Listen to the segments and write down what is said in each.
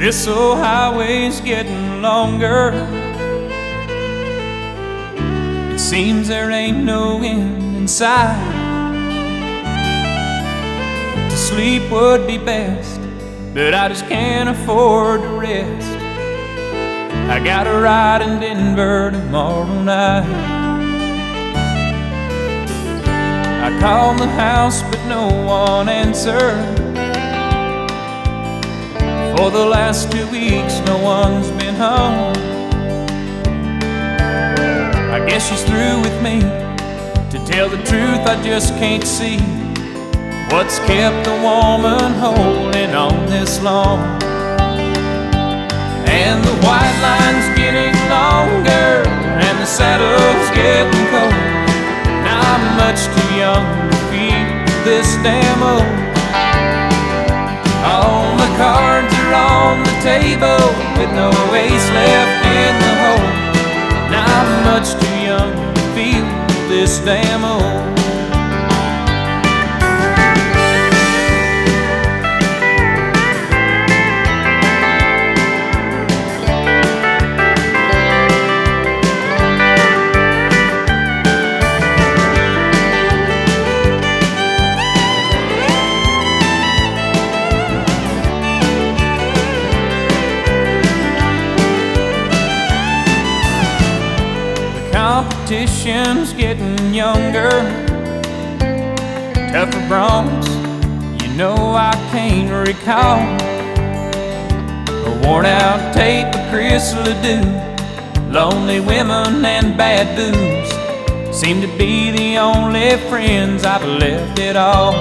This old highway's getting longer. It seems there ain't no end in sight. To sleep would be best, but I just can't afford to rest. I got a ride in Denver tomorrow night. I called the house but no one answered. For the last 2 weeks no one's been home. I guess she's through with me. To tell the truth, I just can't see what's kept a woman holding on this long. And the white line's getting longer, and the saddle's getting cold. Now I'm much too young to feel this damn old. All the cards are on the table with no ace left in the hole. Now I'm much too young to feel this damn old. Competition's getting younger, tougher broncs, you know I can't recall. A worn out tape of Chris Ledoux, lonely women and bad booze seem to be the only friends I've left at all.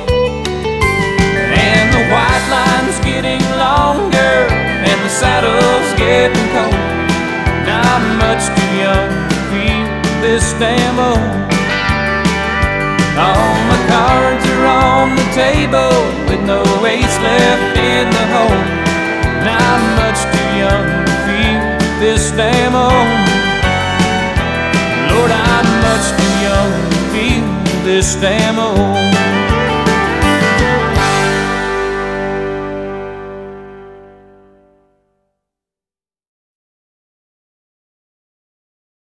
And the white line's getting longer, and the saddle's getting cold. Now I'm much too young to feel this damn old. All my cards are on the table with no ace left in the hole. Now I'm much too young to feel this damn old. Lord, I'm much too young to feel this damn old.